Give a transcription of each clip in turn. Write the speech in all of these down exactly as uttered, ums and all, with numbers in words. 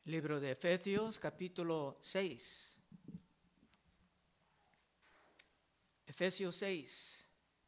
Libro de Efesios, capítulo seis. Efesios seis.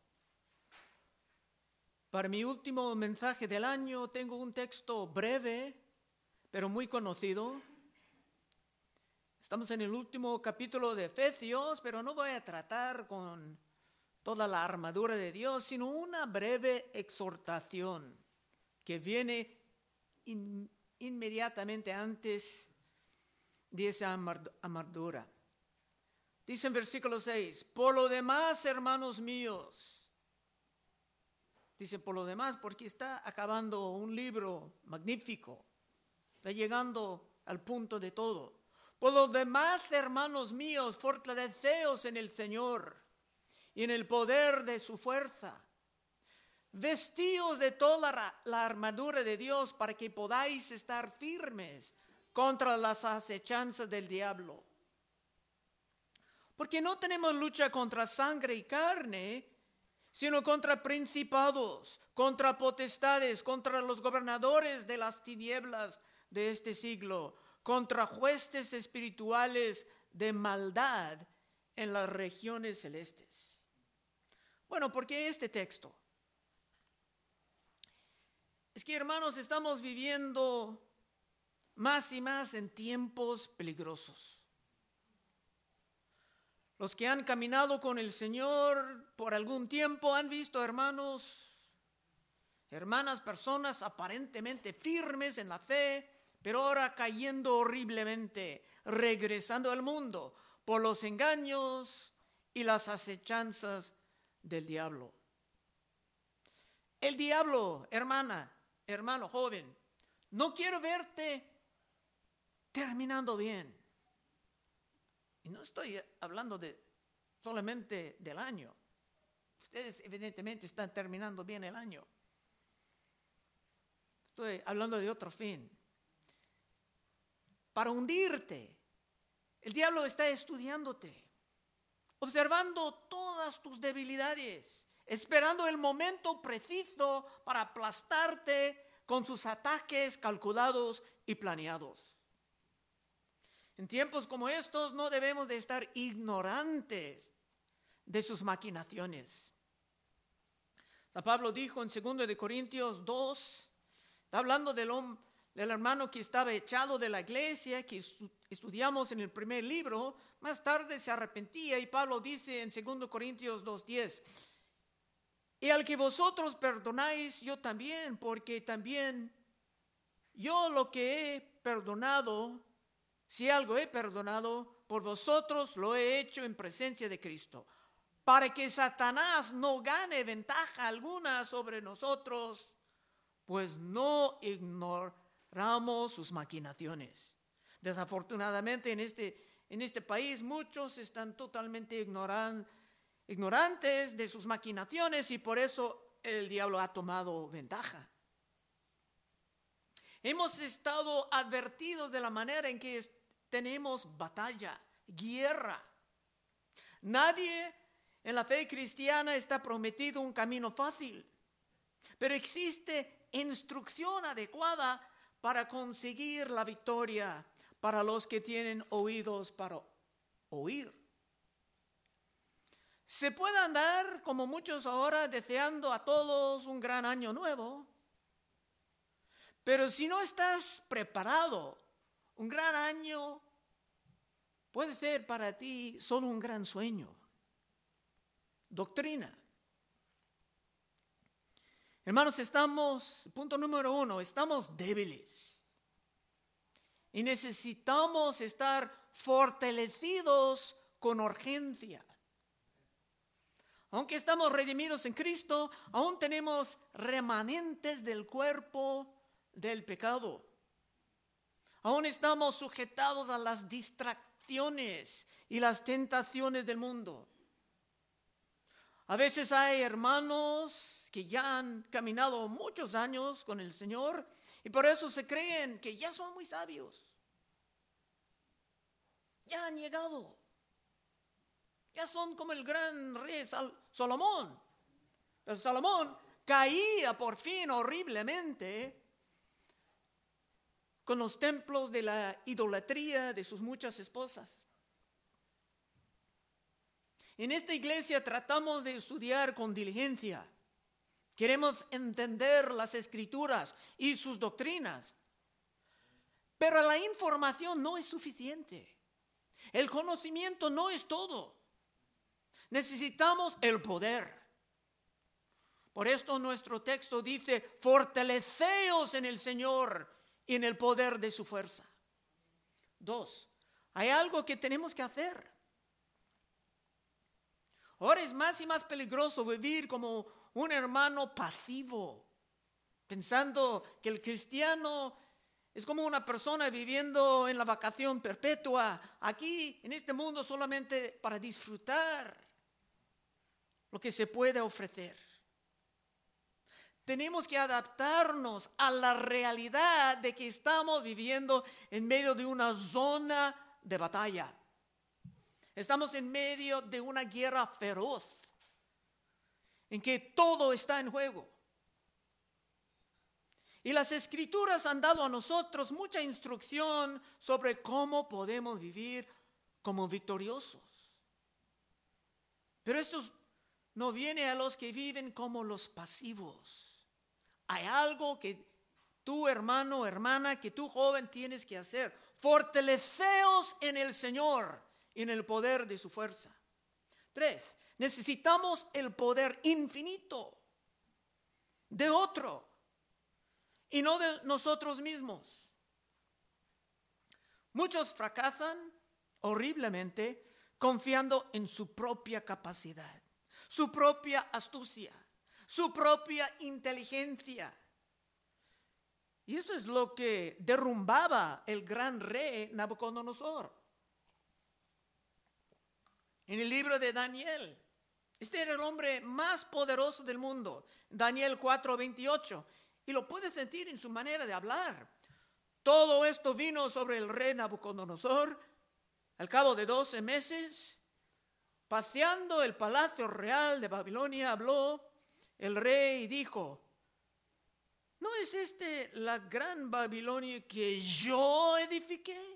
Para mi último mensaje del año tengo un texto breve, pero muy conocido. Estamos en el último capítulo de Efesios, pero no voy a tratar con toda la armadura de Dios, sino una breve exhortación que viene in, inmediatamente antes de esa armadura. Dice en versículo seis, por lo demás, hermanos míos, dice por lo demás porque está acabando un libro magnífico, está llegando al punto de todo. Por lo demás, hermanos míos, fortaleceos en el Señor y en el poder de su fuerza. Vestíos de toda la, la armadura de Dios para que podáis estar firmes contra las acechanzas del diablo. Porque no tenemos lucha contra sangre y carne, sino contra principados, contra potestades, contra los gobernadores de las tinieblas de este siglo, contra huestes espirituales de maldad en las regiones celestes. Bueno, ¿por qué este texto? Es que, hermanos, estamos viviendo más y más en tiempos peligrosos. Los que han caminado con el Señor por algún tiempo han visto, hermanos, hermanas, personas aparentemente firmes en la fe, pero ahora cayendo horriblemente, regresando al mundo por los engaños y las acechanzas del diablo. El diablo, hermana, hermano joven, no quiero verte terminando bien. Y no estoy hablando de solamente del año. Ustedes evidentemente están terminando bien el año. Estoy hablando de otro fin. Para hundirte, el diablo está estudiándote, observando todas tus debilidades, esperando el momento preciso para aplastarte con sus ataques calculados y planeados. En tiempos como estos no debemos de estar ignorantes de sus maquinaciones. San Pablo dijo en segundo de Corintios dos, está hablando del, del hermano que estaba echado de la iglesia, que estudiamos en el primer libro, más tarde se arrepentía y Pablo dice en segundo de Corintios dos diez, y al que vosotros perdonáis, yo también, porque también yo lo que he perdonado, si algo he perdonado, por vosotros lo he hecho en presencia de Cristo, para que Satanás no gane ventaja alguna sobre nosotros, pues no ignoramos sus maquinaciones. Desafortunadamente en este, en este país muchos están totalmente ignoran, ignorantes de sus maquinaciones y por eso el diablo ha tomado ventaja. Hemos estado advertidos de la manera en que tenemos batalla, guerra. Nadie en la fe cristiana está prometido un camino fácil, pero existe instrucción adecuada para conseguir la victoria para los que tienen oídos para oír. Se puede andar como muchos ahora deseando a todos un gran año nuevo, pero si no estás preparado, un gran año puede ser para ti solo un gran sueño. Doctrina. Hermanos, estamos, punto número uno, estamos débiles. Y necesitamos estar fortalecidos con urgencia. Aunque estamos redimidos en Cristo, aún tenemos remanentes del cuerpo del pecado. Aún estamos sujetados a las distracciones y las tentaciones del mundo. A veces hay hermanos que ya han caminado muchos años con el Señor y por eso se creen que ya son muy sabios. Ya han llegado. Ya son como el gran rey Sal- Salomón. Pero Salomón caía por fin horriblemente con los templos de la idolatría de sus muchas esposas. En esta iglesia tratamos de estudiar con diligencia. Queremos entender las escrituras y sus doctrinas. Pero la información no es suficiente. El conocimiento no es todo. Necesitamos el poder. Por esto nuestro texto dice, fortaleceos en el Señor y en el poder de su fuerza. Dos, hay algo que tenemos que hacer. Ahora es más y más peligroso vivir como un hermano pasivo, pensando que el cristiano es como una persona viviendo en la vacación perpetua, aquí en este mundo solamente para disfrutar lo que se puede ofrecer. Tenemos que adaptarnos a la realidad de que estamos viviendo en medio de una zona de batalla. Estamos en medio de una guerra feroz, en que todo está en juego. Y las escrituras han dado a nosotros mucha instrucción sobre cómo podemos vivir como victoriosos. Pero esto no viene a los que viven como los pasivos. Hay algo que tú, hermano, hermana, que tú, joven, tienes que hacer. Fortaleceos en el Señor y en el poder de su fuerza. Tres, necesitamos el poder infinito de otro y no de nosotros mismos. Muchos fracasan horriblemente confiando en su propia capacidad, su propia astucia, su propia inteligencia. Y eso es lo que derrumbaba el gran rey Nabucodonosor. En el libro de Daniel, este era el hombre más poderoso del mundo, Daniel cuatro veintiocho, y lo puedes sentir en su manera de hablar. Todo esto vino sobre el rey Nabucodonosor al cabo de doce meses. Paseando el palacio real de Babilonia, habló el rey y dijo, ¿no es este la gran Babilonia que yo edifiqué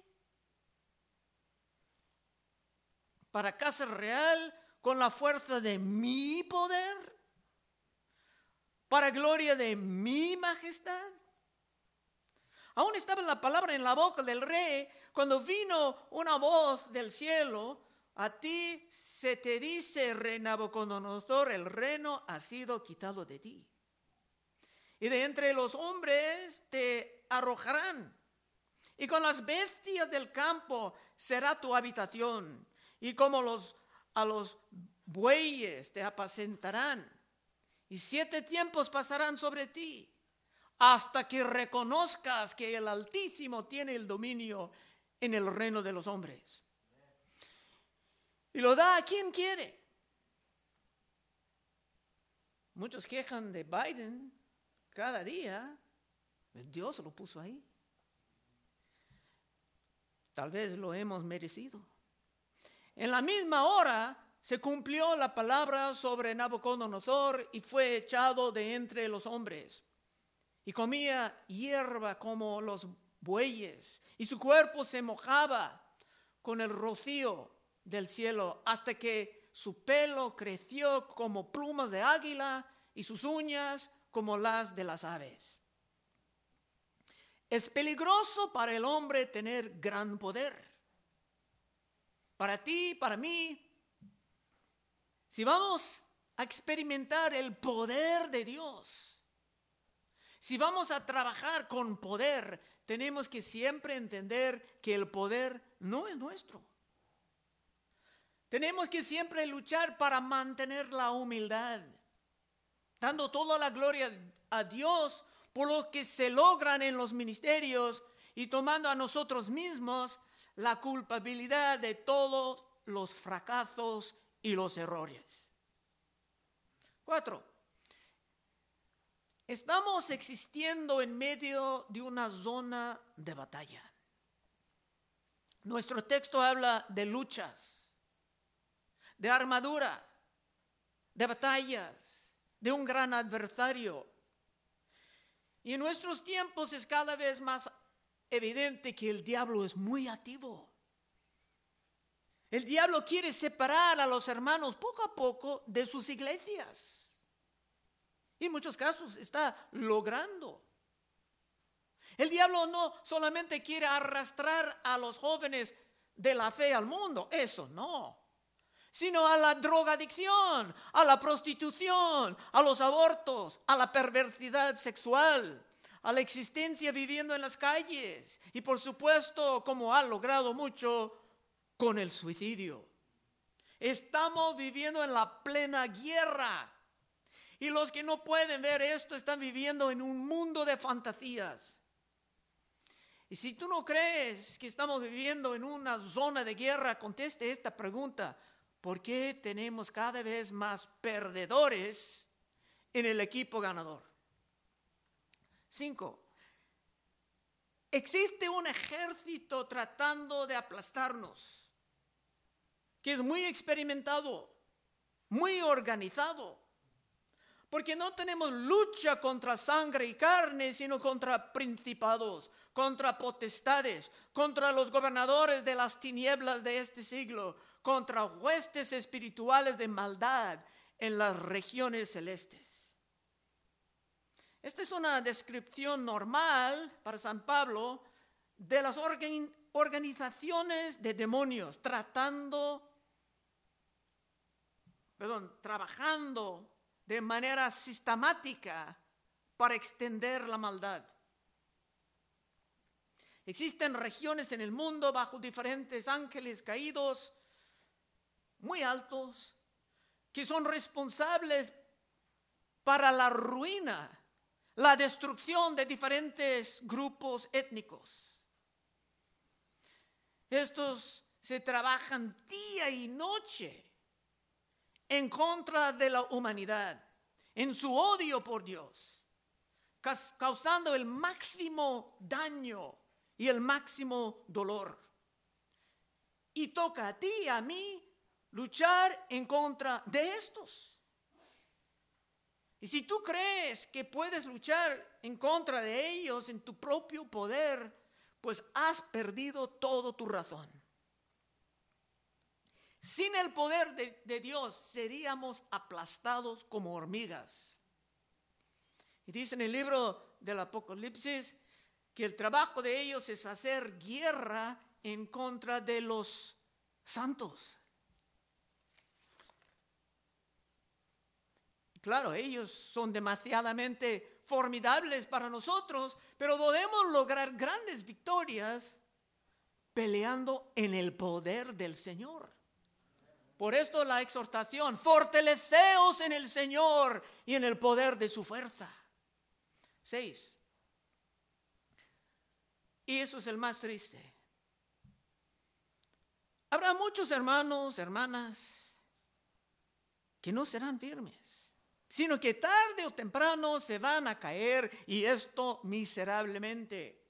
para casa real con la fuerza de mi poder, para gloria de mi majestad? Aún estaba la palabra en la boca del rey cuando vino una voz del cielo. A ti se te dice, rey Nabucodonosor, el reino ha sido quitado de ti. Y de entre los hombres te arrojarán. Y con las bestias del campo será tu habitación. Y como los, a los bueyes te apacentarán. Y siete tiempos pasarán sobre ti, hasta que reconozcas que el Altísimo tiene el dominio en el reino de los hombres. Y lo da a quien quiere. Muchos quejan de Biden cada día. Dios lo puso ahí. Tal vez lo hemos merecido. En la misma hora se cumplió la palabra sobre Nabucodonosor y fue echado de entre los hombres. Y comía hierba como los bueyes. Y su cuerpo se mojaba con el rocío del cielo hasta que su pelo creció como plumas de águila y sus uñas como las de las aves. Es peligroso para el hombre tener gran poder. Para ti, para mí, si vamos a experimentar el poder de Dios, si vamos a trabajar con poder, tenemos que siempre entender que el poder no es nuestro. Tenemos que siempre luchar para mantener la humildad, dando toda la gloria a Dios por lo que se logran en los ministerios y tomando a nosotros mismos la culpabilidad de todos los fracasos y los errores. Cuatro, estamos existiendo en medio de una zona de batalla. Nuestro texto habla de luchas, de armadura, de batallas, de un gran adversario. Y en nuestros tiempos es cada vez más evidente que el diablo es muy activo. El diablo quiere separar a los hermanos poco a poco de sus iglesias. Y en muchos casos está logrando. El diablo no solamente quiere arrastrar a los jóvenes de la fe al mundo, eso no, sino a la drogadicción, a la prostitución, a los abortos, a la perversidad sexual, a la existencia viviendo en las calles y por supuesto, como ha logrado mucho, con el suicidio. Estamos viviendo en la plena guerra y los que no pueden ver esto están viviendo en un mundo de fantasías. Y si tú no crees que estamos viviendo en una zona de guerra, conteste esta pregunta: ¿por qué tenemos cada vez más perdedores en el equipo ganador? Cinco. Existe un ejército tratando de aplastarnos, que es muy experimentado, muy organizado, porque no tenemos lucha contra sangre y carne, sino contra principados, contra potestades, contra los gobernadores de las tinieblas de este siglo, contra huestes espirituales de maldad en las regiones celestes. Esta es una descripción normal para San Pablo de las organi- organizaciones de demonios tratando, perdón, trabajando de manera sistemática para extender la maldad. Existen regiones en el mundo bajo diferentes ángeles caídos, muy altos, que son responsables para la ruina, la destrucción de diferentes grupos étnicos. Estos se trabajan día y noche en contra de la humanidad, en su odio por Dios, causando el máximo daño y el máximo dolor. Y toca a ti y a mí luchar en contra de estos. Y si tú crees que puedes luchar en contra de ellos en tu propio poder, pues has perdido toda tu razón. Sin el poder de, de Dios seríamos aplastados como hormigas. Y dice en el libro del Apocalipsis que el trabajo de ellos es hacer guerra en contra de los santos. Claro, ellos son demasiadamente formidables para nosotros, pero podemos lograr grandes victorias peleando en el poder del Señor. Por esto la exhortación: fortaleceos en el Señor y en el poder de su fuerza. Seis. Y eso es el más triste. Habrá muchos hermanos, hermanas, que no serán firmes, sino que tarde o temprano se van a caer, y esto miserablemente.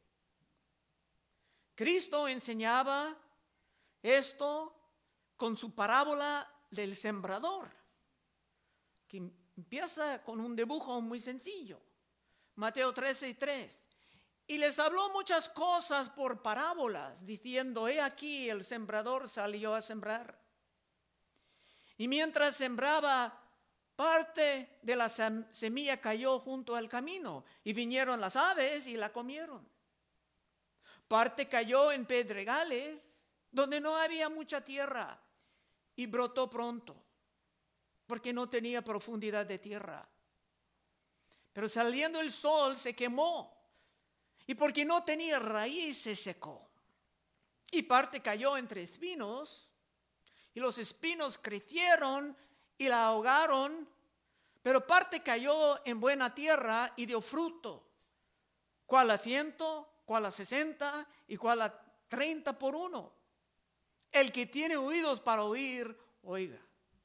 Cristo enseñaba esto con su parábola del sembrador, que empieza con un dibujo muy sencillo. Mateo trece y tres. Y les habló muchas cosas por parábolas, diciendo: he aquí el sembrador salió a sembrar. Y mientras sembraba, parte de la semilla cayó junto al camino, y vinieron las aves y la comieron. Parte cayó en pedregales, donde no había mucha tierra, y brotó pronto, porque no tenía profundidad de tierra. Pero saliendo el sol se quemó, y porque no tenía raíz se secó. Y parte cayó entre espinos, y los espinos crecieron y la ahogaron. Pero parte cayó en buena tierra y dio fruto, cuál a ciento, cuál a sesenta y cuál a treinta por uno. El que tiene oídos para oír, oiga.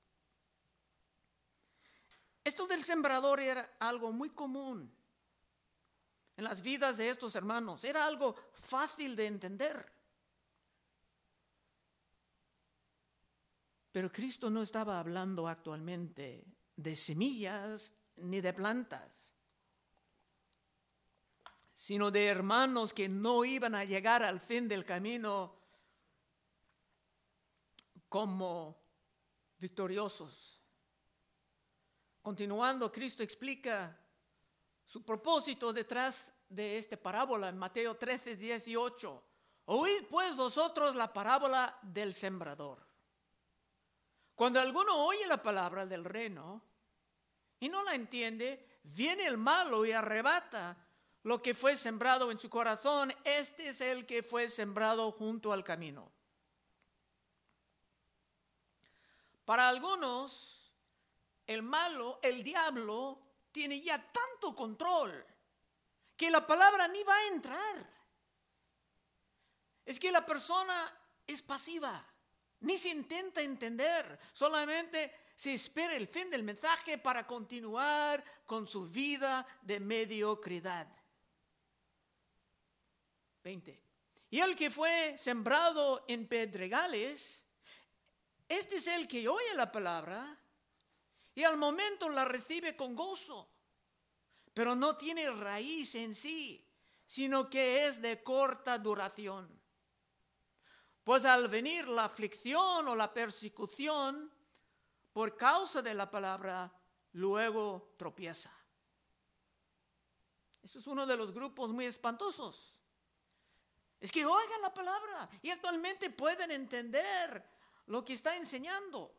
Esto del sembrador era algo muy común en las vidas de estos hermanos. Era algo fácil de entender. Pero Cristo no estaba hablando actualmente de semillas ni de plantas, sino de hermanos que no iban a llegar al fin del camino como victoriosos. Continuando, Cristo explica su propósito detrás de esta parábola en Mateo trece, dieciocho. Oíd pues vosotros la parábola del sembrador. Cuando alguno oye la palabra del reino y no la entiende, viene el malo y arrebata lo que fue sembrado en su corazón. Este es el que fue sembrado junto al camino. Para algunos, el malo, el diablo, tiene ya tanto control que la palabra ni va a entrar. Es que la persona es pasiva, ni se intenta entender, solamente se espera el fin del mensaje para continuar con su vida de mediocridad. veinte. Y el que fue sembrado en pedregales, este es el que oye la palabra y al momento la recibe con gozo, pero no tiene raíz en sí, sino que es de corta duración. Pues al venir la aflicción o la persecución por causa de la palabra, luego tropieza. Eso es uno de los grupos muy espantosos. Es que oigan la palabra y actualmente pueden entender lo que está enseñando.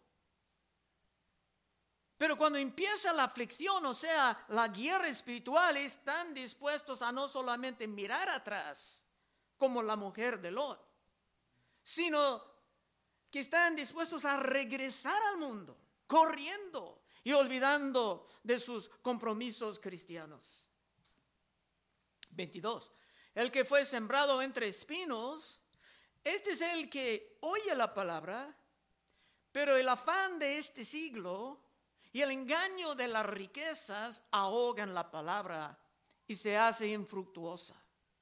Pero cuando empieza la aflicción, o sea, la guerra espiritual, están dispuestos a no solamente mirar atrás, como la mujer de Lot, sino que están dispuestos a regresar al mundo, corriendo y olvidando de sus compromisos cristianos. veintidós. El que fue sembrado entre espinos, este es el que oye la palabra, pero el afán de este siglo y el engaño de las riquezas ahogan la palabra y se hace infructuosa.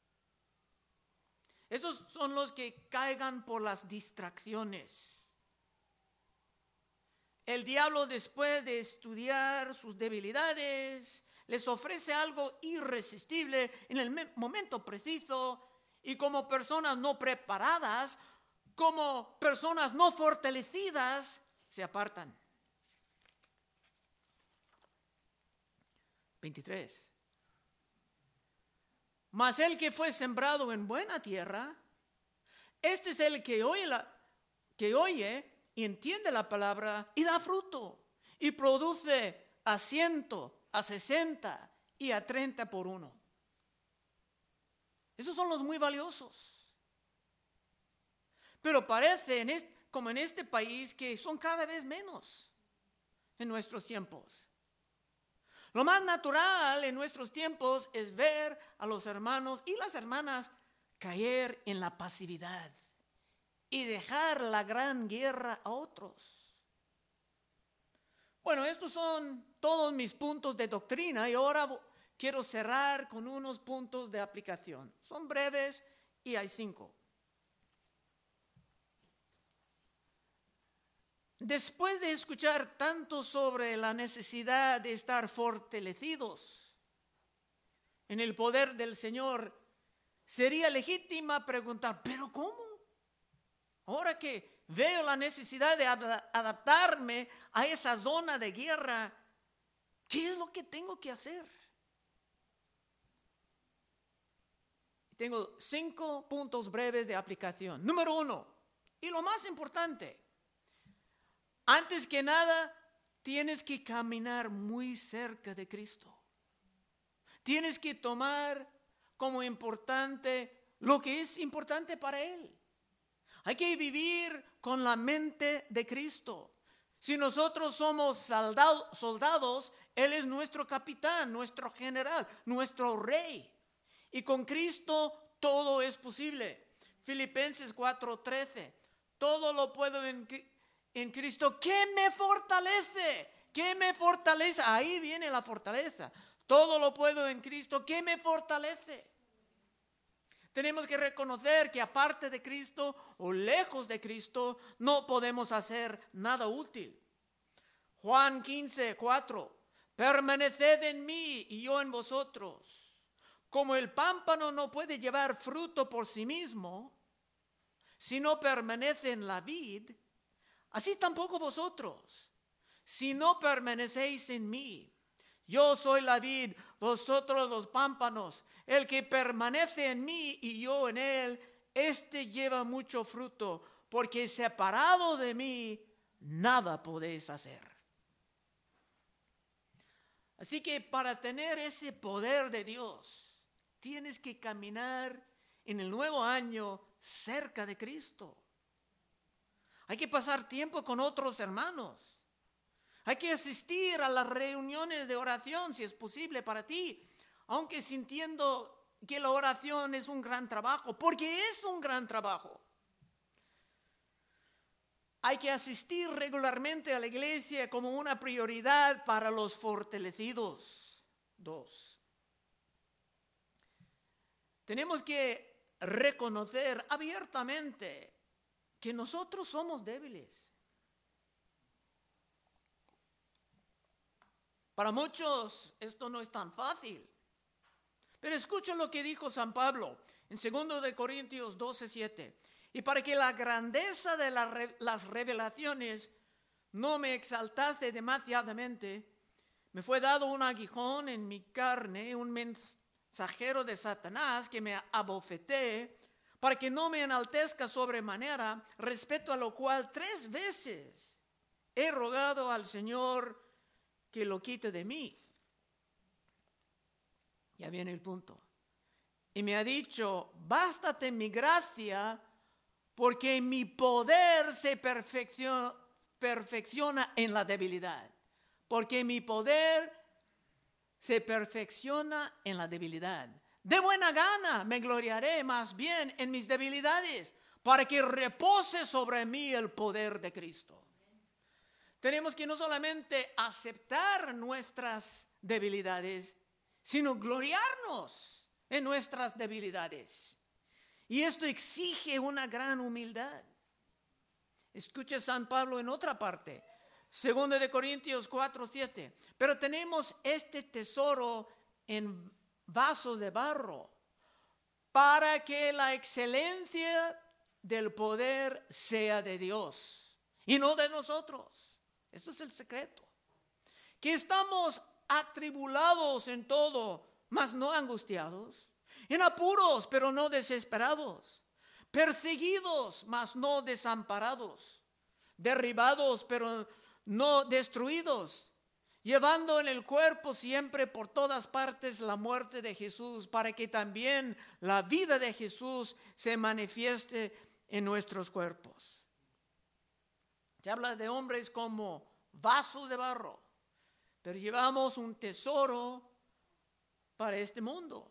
Esos son los que caigan por las distracciones. El diablo, después de estudiar sus debilidades, les ofrece algo irresistible en el momento preciso, y como personas no preparadas, como personas no fortalecidas, se apartan. veintitrés. Mas el que fue sembrado en buena tierra, este es el que oye, la, que oye y entiende la palabra y da fruto y produce a ciento, a sesenta y a treinta por uno. Esos son los muy valiosos. Pero parece en este, como en este país que son cada vez menos en nuestros tiempos. Lo más natural en nuestros tiempos es ver a los hermanos y las hermanas caer en la pasividad y dejar la gran guerra a otros. Bueno, estos son todos mis puntos de doctrina y ahora quiero cerrar con unos puntos de aplicación. Son breves y hay cinco. Después de escuchar tanto sobre la necesidad de estar fortalecidos en el poder del Señor, sería legítima preguntar, ¿pero cómo? Ahora que veo la necesidad de adaptarme a esa zona de guerra, ¿qué es lo que tengo que hacer? Tengo cinco puntos breves de aplicación. Número uno, y lo más importante, antes que nada, tienes que caminar muy cerca de Cristo. Tienes que tomar como importante lo que es importante para Él. Hay que vivir con la mente de Cristo. Si nosotros somos soldados, soldados, Él es nuestro capitán, nuestro general, nuestro rey. Y con Cristo todo es posible. Filipenses cuatro trece. Todo lo puedo en Cristo. En Cristo, ¿qué me fortalece? ¿Qué me fortalece? Ahí viene la fortaleza. Todo lo puedo en Cristo, ¿qué me fortalece? Tenemos que reconocer que aparte de Cristo o lejos de Cristo, no podemos hacer nada útil. Juan quince cuatro. Permaneced en mí y yo en vosotros. Como el pámpano no puede llevar fruto por sí mismo, si no permanece en la vid, así tampoco vosotros, si no permanecéis en mí. Yo soy la vid, vosotros los pámpanos. El que permanece en mí y yo en él, éste lleva mucho fruto, porque separado de mí, nada podéis hacer. Así que para tener ese poder de Dios, tienes que caminar en el nuevo año cerca de Cristo. Hay que pasar tiempo con otros hermanos. Hay que asistir a las reuniones de oración si es posible para ti, aunque sintiendo que la oración es un gran trabajo, porque es un gran trabajo. Hay que asistir regularmente a la iglesia como una prioridad para los fortalecidos. Dos. Tenemos que reconocer abiertamente que nosotros somos débiles. Para muchos esto no es tan fácil. Pero escucha lo que dijo San Pablo en segundo de Corintios doce, siete. Y para que la grandeza de la re, las revelaciones no me exaltase demasiadamente, me fue dado un aguijón en mi carne, un mensajero de Satanás que me abofeté, para que no me enaltezca sobremanera, respecto a lo cual tres veces he rogado al Señor que lo quite de mí. Ya viene el punto. Y me ha dicho, bástate mi gracia, porque mi poder se perfecciona, perfecciona en la debilidad. Porque mi poder se perfecciona en la debilidad. De buena gana me gloriaré más bien en mis debilidades, para que repose sobre mí el poder de Cristo. Tenemos que no solamente aceptar nuestras debilidades, sino gloriarnos en nuestras debilidades. Y esto exige una gran humildad. Escucha San Pablo en otra parte, segundo de Corintios cuatro, siete. Pero tenemos este tesoro en vasos de barro, para que la excelencia del poder sea de Dios y no de nosotros. Esto es el secreto. Que estamos atribulados en todo, mas no angustiados, en apuros, pero no desesperados, perseguidos, mas no desamparados, derribados, pero no destruidos, llevando en el cuerpo siempre por todas partes la muerte de Jesús, para que también la vida de Jesús se manifieste en nuestros cuerpos. Se habla de hombres como vasos de barro, pero llevamos un tesoro para este mundo.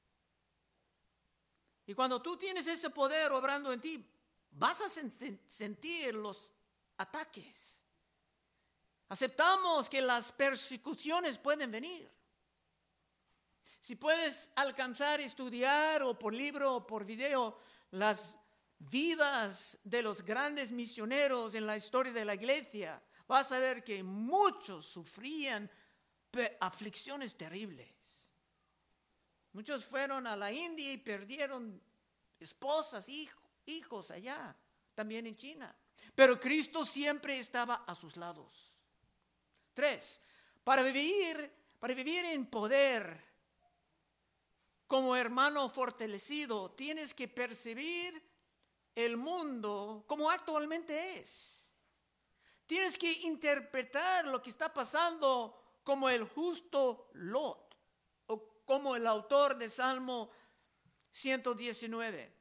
Y cuando tú tienes ese poder obrando en ti, vas a sent- sentir los ataques. Aceptamos que las persecuciones pueden venir. Si puedes alcanzar, estudiar o por libro o por video las vidas de los grandes misioneros en la historia de la iglesia, vas a ver que muchos sufrían aflicciones terribles. Muchos fueron a la India y perdieron esposas, hijos, hijos allá, también en China. Pero Cristo siempre estaba a sus lados. Tres, para vivir, para vivir en poder como hermano fortalecido, tienes que percibir el mundo como actualmente es. Tienes que interpretar lo que está pasando como el justo Lot, o como el autor de Salmo ciento diecinueve.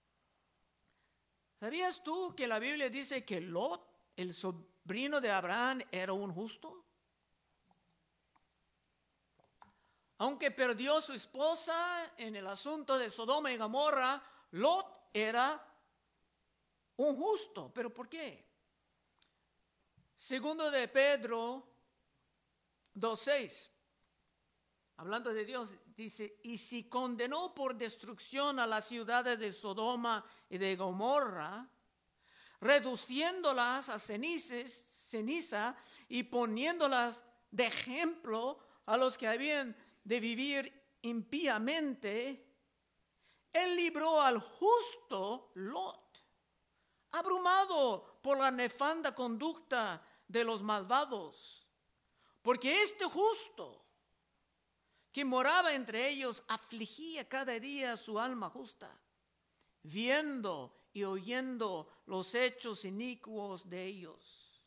¿Sabías tú que la Biblia dice que Lot, el sobrino de Abraham, era un justo? Aunque perdió su esposa en el asunto de Sodoma y Gomorra, Lot era un justo. ¿Pero por qué? Segundo de Pedro dos seis, hablando de Dios, dice, y si condenó por destrucción a las ciudades de Sodoma y de Gomorra, reduciéndolas a cenizas, ceniza y poniéndolas de ejemplo a los que habían de vivir impíamente, Él libró al justo Lot, abrumado por la nefanda conducta de los malvados, porque este justo que moraba entre ellos afligía cada día su alma justa, viendo y oyendo los hechos inicuos de ellos.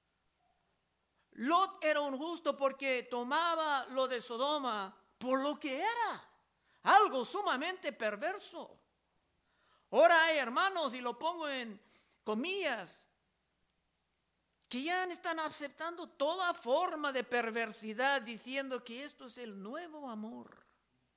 Lot era un justo porque tomaba lo de Sodoma por lo que era, algo sumamente perverso. Ahora hay hermanos, y lo pongo en comillas, que ya están aceptando toda forma de perversidad, diciendo que esto es el nuevo amor.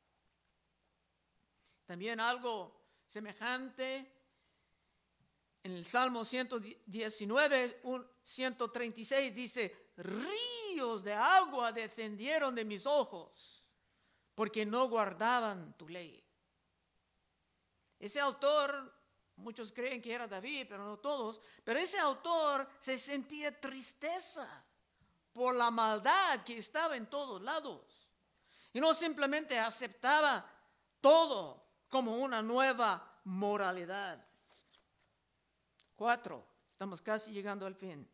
También algo semejante en el Salmo ciento diecinueve, ciento treinta y seis dice: ríos de agua descendieron de mis ojos, porque no guardaban tu ley. Ese autor, muchos creen que era David, pero no todos, pero ese autor se sentía tristeza por la maldad que estaba en todos lados. Y no simplemente aceptaba todo como una nueva moralidad. Cuatro, estamos casi llegando al fin.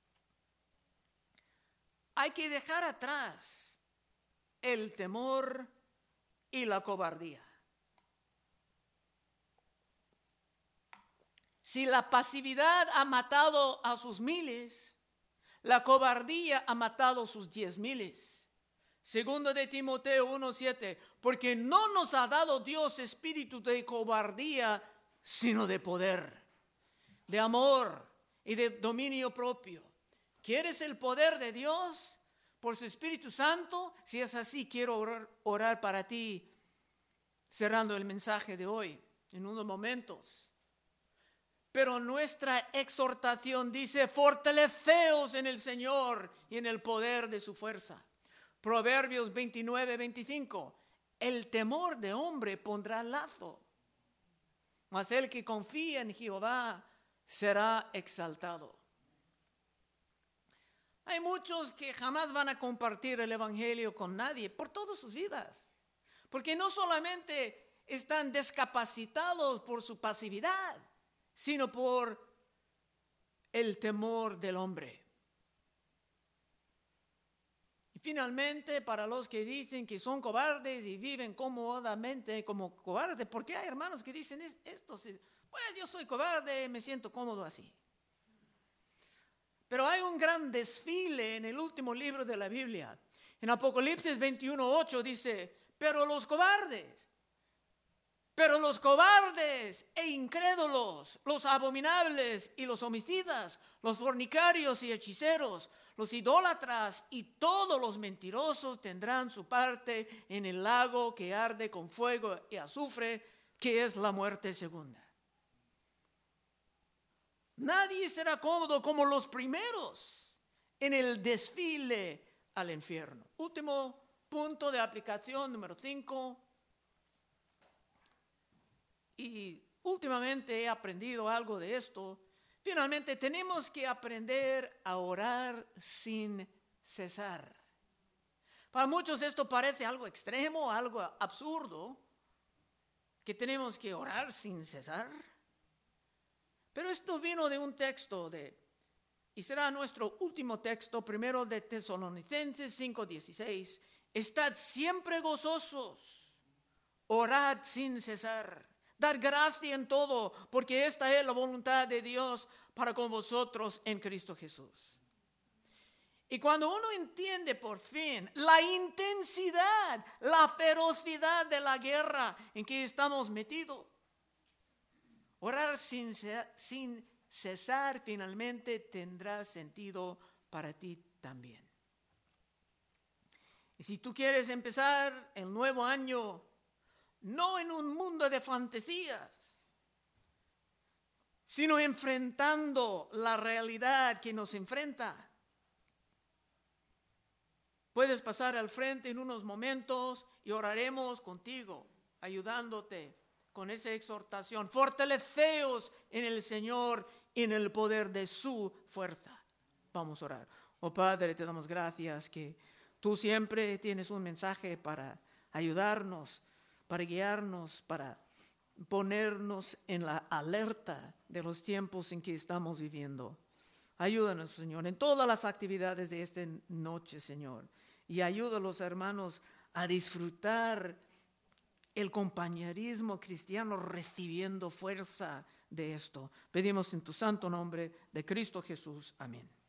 Hay que dejar atrás el temor y la cobardía. Si la pasividad ha matado a sus miles, la cobardía ha matado sus diez miles. Segundo de Timoteo uno siete, porque no nos ha dado Dios espíritu de cobardía, sino de poder, de amor y de dominio propio. ¿Quieres el poder de Dios por su Espíritu Santo? Si es así, quiero orar, orar para ti, cerrando el mensaje de hoy en unos momentos. Pero nuestra exhortación dice: fortaleceos en el Señor y en el poder de su fuerza. Proverbios veintinueve veinticinco, el temor de hombre pondrá lazo, mas el que confía en Jehová será exaltado. Hay muchos que jamás van a compartir el evangelio con nadie por todas sus vidas, porque no solamente están discapacitados por su pasividad, sino por el temor del hombre. Y finalmente, para los que dicen que son cobardes y viven cómodamente como cobardes, porque hay hermanos que dicen esto, pues yo soy cobarde, me siento cómodo así. Pero hay un gran desfile en el último libro de la Biblia. En Apocalipsis veintiuno ocho dice: pero los cobardes, pero los cobardes e incrédulos, los abominables y los homicidas, los fornicarios y hechiceros, los idólatras y todos los mentirosos tendrán su parte en el lago que arde con fuego y azufre, que es la muerte segunda. Nadie será cómodo como los primeros en el desfile al infierno. Último punto de aplicación, número cinco. Y últimamente he aprendido algo de esto. Finalmente tenemos que aprender a orar sin cesar. Para muchos esto parece algo extremo, algo absurdo, que tenemos que orar sin cesar. Pero esto vino de un texto de, y será nuestro último texto, primero de Tesalonicenses cinco dieciséis. Estad siempre gozosos, orad sin cesar, dad gracia en todo, porque esta es la voluntad de Dios para con vosotros en Cristo Jesús. Y cuando uno entiende por fin la intensidad, la ferocidad de la guerra en que estamos metidos, orar sin, sin cesar finalmente tendrá sentido para ti también. Y si tú quieres empezar el nuevo año no en un mundo de fantasías, sino enfrentando la realidad que nos enfrenta, puedes pasar al frente en unos momentos y oraremos contigo, ayudándote con esa exhortación. Fortaleceos en el Señor y en el poder de su fuerza. Vamos a orar. Oh Padre, te damos gracias que tú siempre tienes un mensaje para ayudarnos, para guiarnos, para ponernos en la alerta de los tiempos en que estamos viviendo. Ayúdanos, Señor, en todas las actividades de esta noche, Señor. Y ayuda a los hermanos a disfrutar el compañerismo cristiano, recibiendo fuerza de esto. Pedimos en tu santo nombre de Cristo Jesús. Amén.